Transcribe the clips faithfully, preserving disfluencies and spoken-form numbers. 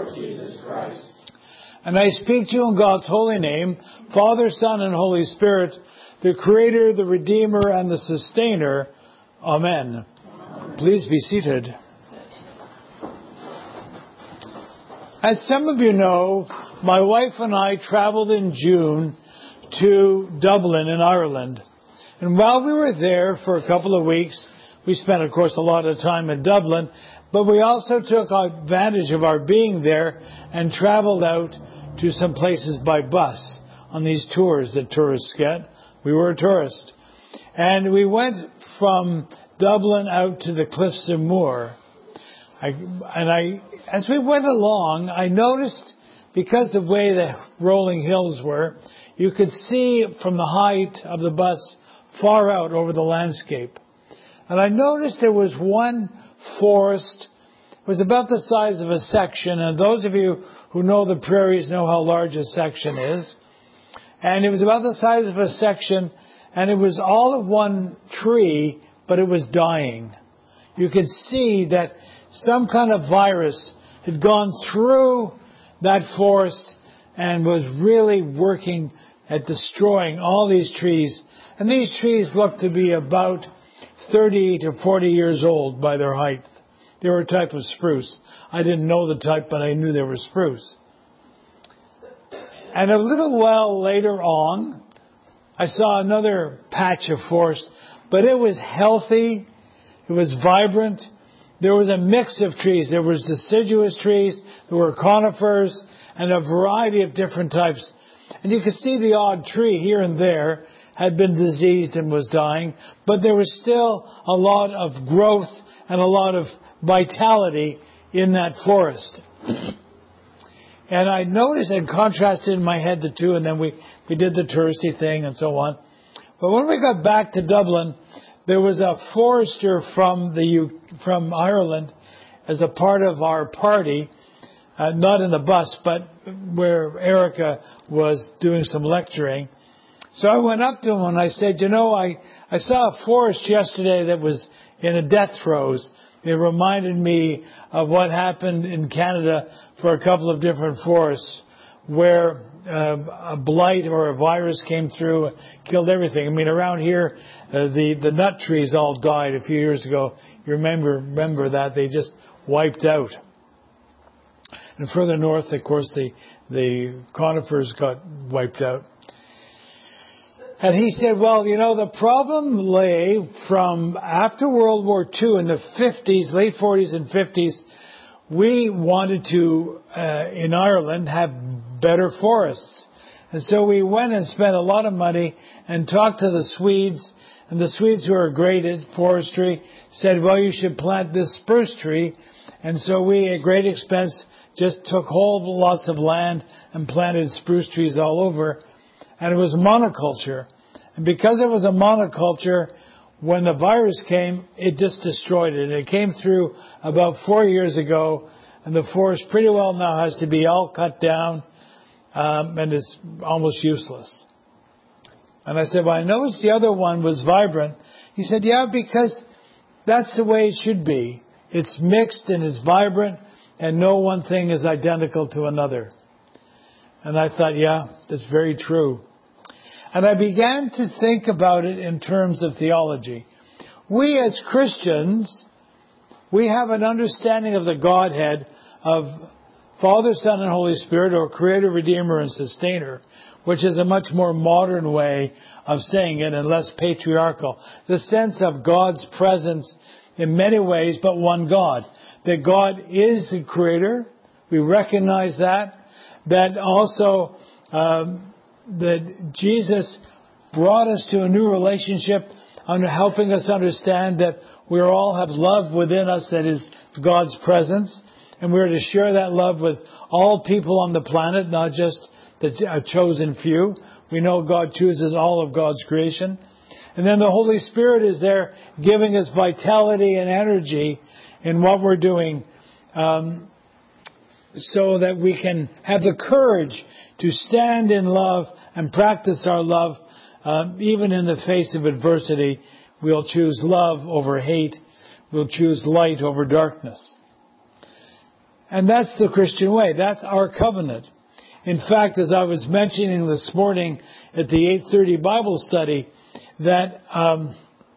Lord Jesus Christ. And I speak to you in God's holy name, Father, Son, and Holy Spirit, the Creator, the Redeemer, and the Sustainer. Amen. Please be seated. As some of you know, my wife and I traveled in June to Dublin in Ireland. And while we were there for a couple of weeks, we spent, of course, a lot of time in Dublin, but we also took advantage of our being there and traveled out to some places by bus on these tours that tourists get. We were a tourist. And we went from Dublin out to the Cliffs of Moher. I, and I, as we went along, I noticed, because of the way the rolling hills were, you could see from the height of the bus far out over the landscape. And I noticed there was one forest. It was about the size of a section, and those of you who know the prairies know how large a section is. And it was about the size of a section, and it was all of one tree, but it was dying. You could see that some kind of virus had gone through that forest and was really working at destroying all these trees. And these trees looked to be about thirty to forty years old by their height. They were a type of spruce. I didn't know the type, but I knew they were spruce. And a little while later on, I saw another patch of forest, but it was healthy, it was vibrant. There was a mix of trees. There was deciduous trees, there were conifers, and a variety of different types. And you could see the odd tree here and there had been diseased and was dying, but there was still a lot of growth and a lot of vitality in that forest. And I noticed and contrasted in my head the two, and then we, we did the touristy thing and so on. But when we got back to Dublin, there was a forester from the U, from Ireland as a part of our party, uh, not in the bus, but where Erica was doing some lecturing. So I went up to him and I said, you know, I, I saw a forest yesterday that was in a death throes. It reminded me of what happened in Canada for a couple of different forests where uh, a blight or a virus came through and killed everything. I mean, around here, uh, the, the nut trees all died a few years ago. You remember, remember that. They just wiped out. And further north, of course, the, the conifers got wiped out. And he said, well, you know, the problem lay from after World War Two in the fifties, late forties and fifties, we wanted to, uh, in Ireland, have better forests. And so we went and spent a lot of money and talked to the Swedes. And the Swedes, who are great at forestry, said, well, you should plant this spruce tree. And so we, at great expense, just took whole lots of land and planted spruce trees all over. And it was monoculture. And because it was a monoculture, when the virus came, it just destroyed it. It came through about four years ago, and the forest pretty well now has to be all cut down, um, and it's almost useless. And I said, well, I noticed the other one was vibrant. He said, yeah, because that's the way it should be. It's mixed and it's vibrant, and no one thing is identical to another. And I thought, yeah, that's very true. And I began to think about it in terms of theology. We as Christians, we have an understanding of the Godhead of Father, Son, and Holy Spirit, or Creator, Redeemer, and Sustainer, which is a much more modern way of saying it and less patriarchal. The sense of God's presence in many ways, but one God. That God is the Creator. We recognize that. That also... Um, that Jesus brought us to a new relationship, under helping us understand that we all have love within us that is God's presence, and we're to share that love with all people on the planet, not just the chosen few. We know God chooses all of God's creation. And then the Holy Spirit is there giving us vitality and energy in what we're doing, um, so that we can have the courage to stand in love and practice our love, um, even in the face of adversity. We'll choose love over hate. We'll choose light over darkness. And that's the Christian way. That's our covenant. In fact, as I was mentioning this morning at the eight thirty Bible study, that um,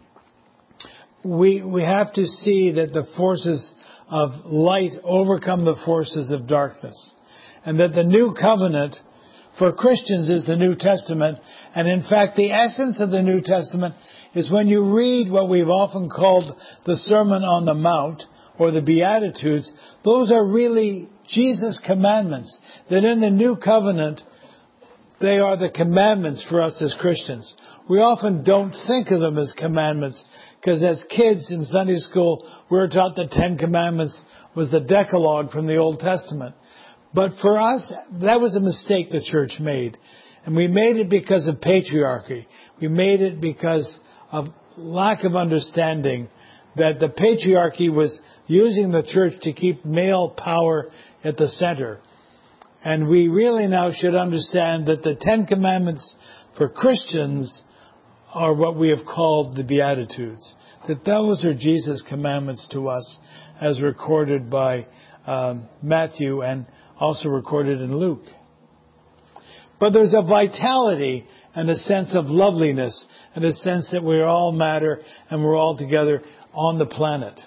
we we have to see that the forces of light overcome the forces of darkness. And that the new covenant for Christians is the New Testament. And in fact, the essence of the New Testament is when you read what we've often called the Sermon on the Mount or the Beatitudes, those are really Jesus' commandments. That in the New Covenant, they are the commandments for us as Christians. We often don't think of them as commandments because as kids in Sunday school, we were taught the Ten Commandments was the Decalogue from the Old Testament. But for us, that was a mistake the church made. And we made it because of patriarchy. We made it because of lack of understanding that the patriarchy was using the church to keep male power at the center. And we really now should understand that the Ten Commandments for Christians are what we have called the Beatitudes. That those are Jesus' commandments to us as recorded by um, Matthew and also recorded in Luke. But there's a vitality and a sense of loveliness and a sense that we all matter and we're all together on the planet.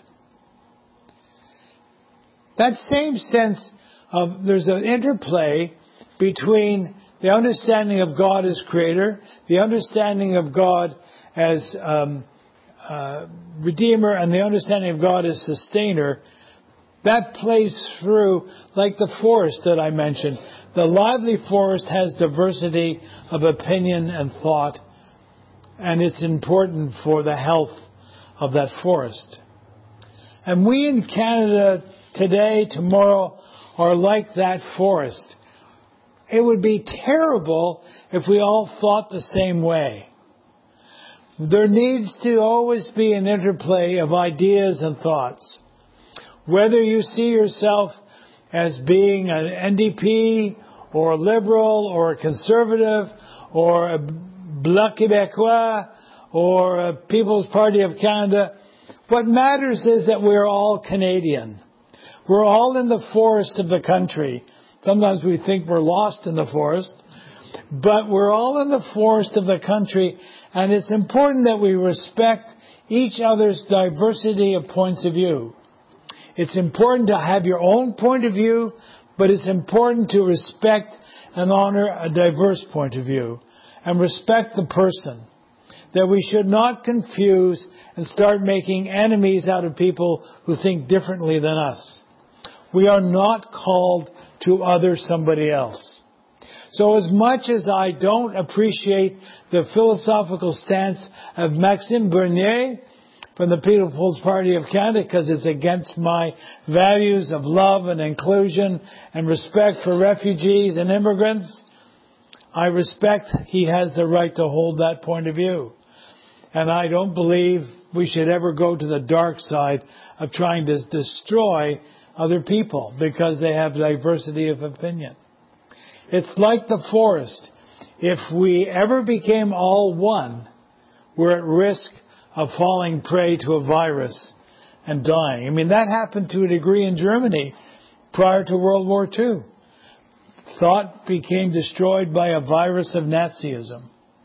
That same sense of there's an interplay between the understanding of God as creator, the understanding of God as um, uh, redeemer, and the understanding of God as sustainer. That plays through like the forest that I mentioned. The lively forest has diversity of opinion and thought, and it's important for the health of that forest. And we in Canada today, tomorrow, are like that forest. It would be terrible if we all thought the same way. There needs to always be an interplay of ideas and thoughts. Whether you see yourself as being an N D P or a Liberal or a Conservative or a Bloc Québécois or a People's Party of Canada, what matters is that we're all Canadian. We're all in the forest of the country. Sometimes we think we're lost in the forest, but we're all in the forest of the country, and it's important that we respect each other's diversity of points of view. It's important to have your own point of view, but it's important to respect and honor a diverse point of view and respect the person. That we should not confuse and start making enemies out of people who think differently than us. We are not called to other somebody else. So as much as I don't appreciate the philosophical stance of Maxime Bernier from the People's Party of Canada, because it's against my values of love and inclusion and respect for refugees and immigrants, I respect he has the right to hold that point of view. And I don't believe we should ever go to the dark side of trying to destroy other people because they have diversity of opinion. It's like the forest. If we ever became all one, we're at risk of falling prey to a virus and dying. I mean, that happened to a degree in Germany prior to World War Two. Thought became destroyed by a virus of Nazism.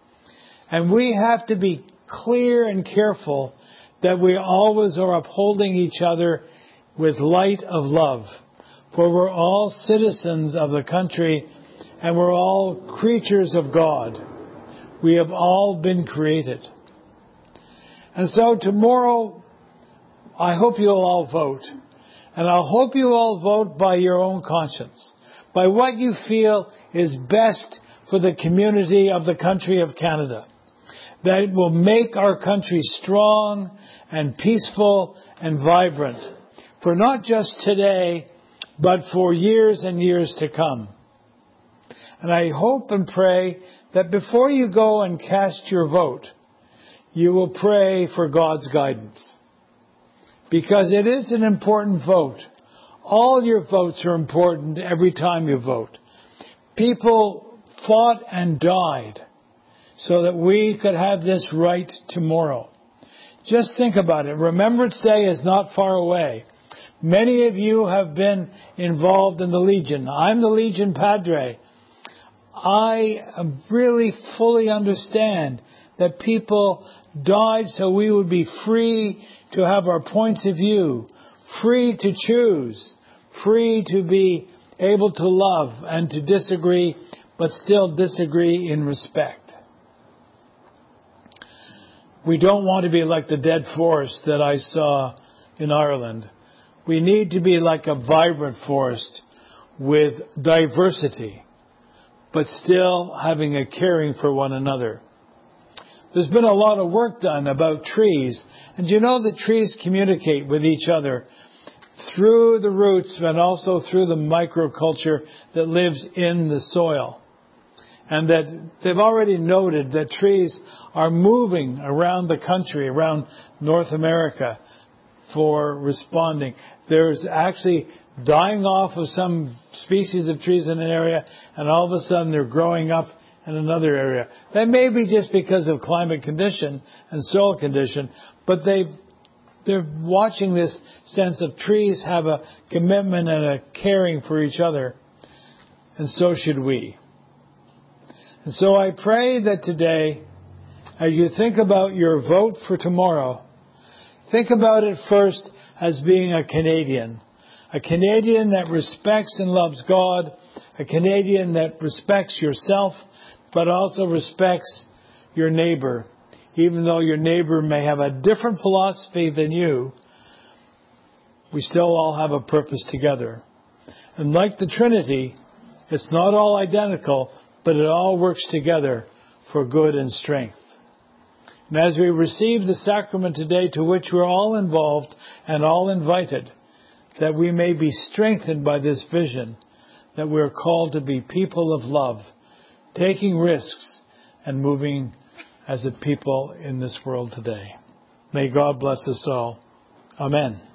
And we have to be clear and careful that we always are upholding each other with light of love. For we're all citizens of the country and we're all creatures of God. We have all been created. And so tomorrow, I hope you'll all vote. And I hope you all vote by your own conscience, by what you feel is best for the community of the country of Canada. That it will make our country strong and peaceful and vibrant for not just today, but for years and years to come. And I hope and pray that before you go and cast your vote, you will pray for God's guidance. Because it is an important vote. All your votes are important every time you vote. People fought and died so that we could have this right tomorrow. Just think about it. Remembrance Day is not far away. Many of you have been involved in the Legion. I'm the Legion Padre. I really fully understand that people died so we would be free to have our points of view, free to choose, free to be able to love and to disagree, but still disagree in respect. We don't want to be like the dead forest that I saw in Ireland. We need to be like a vibrant forest with diversity, but still having a caring for one another. There's been a lot of work done about trees, and you know that trees communicate with each other through the roots and also through the microculture that lives in the soil. And that they've already noted that trees are moving around the country, around North America, for responding. There's actually dying off of some species of trees in an area, and all of a sudden they're growing up in another area. That may be just because of climate condition and soil condition, but they've, they're watching this sense of trees have a commitment and a caring for each other, and so should we. And so I pray that today, as you think about your vote for tomorrow, think about it first as being a Canadian. A Canadian that respects and loves God. A Canadian that respects yourself, but also respects your neighbor. Even though your neighbor may have a different philosophy than you, we still all have a purpose together. And like the Trinity, it's not all identical, but it all works together for good and strength. And as we receive the sacrament today, to which we're all involved and all invited, that we may be strengthened by this vision, that we're called to be people of love, taking risks and moving as a people in this world today. May God bless us all. Amen.